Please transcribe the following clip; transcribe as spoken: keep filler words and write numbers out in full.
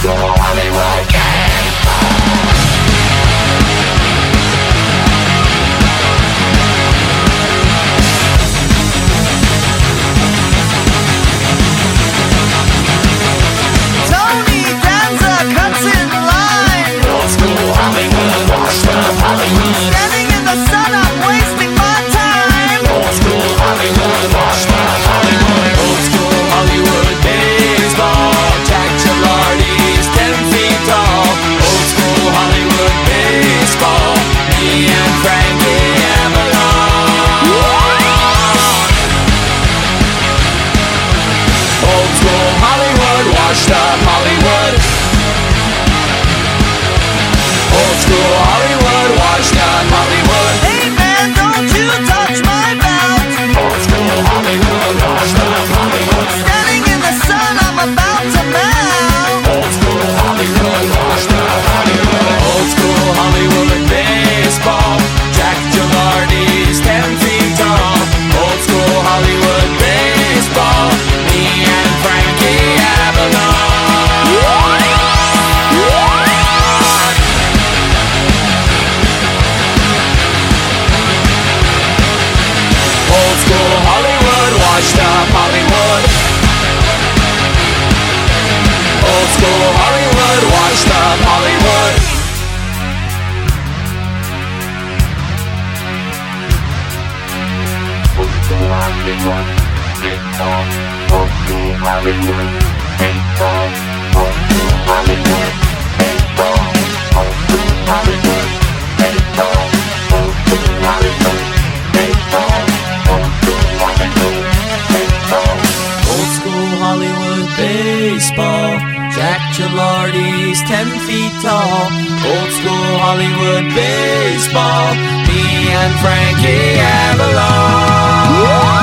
school Hollywood Tony Danza cuts in line. Old school Hollywood, washed up Hollywood. Standing in the sun, I'm wasting my time. Old school Hollywood, washed up Hollywood. Old school Hollywood baseball. Jack Gilardi's ten feet tall. Old school Hollywood baseball. Me and Frankie Avalon. Old school Hollywood, washed up Hollywood. Old school Hollywood, washed up Hollywood. Hey man, don't you touch my belt. Old school Hollywood, washed up Hollywood. Standing in the sun, I'm about to melt. Old school Hollywood, washed up Hollywood. Old school Hollywood baseball. Jack Gilardi's ten feet tall. Old school Hollywood baseball. Me and Frankie Avalon. Old school Hollywood, washed up Hollywood. Old school Hollywood, washed up Hollywood. Old school Hollywood, baseball. Old school Hollywood, baseball. Old school Hollywood, baseball. Old school Hollywood, baseball. Old school Hollywood, baseball. Old school Hollywood, baseball. Old school Hollywood baseball. Jack Gilardi's ten feet tall. Old school Hollywood baseball. Me and Frankie Avalon.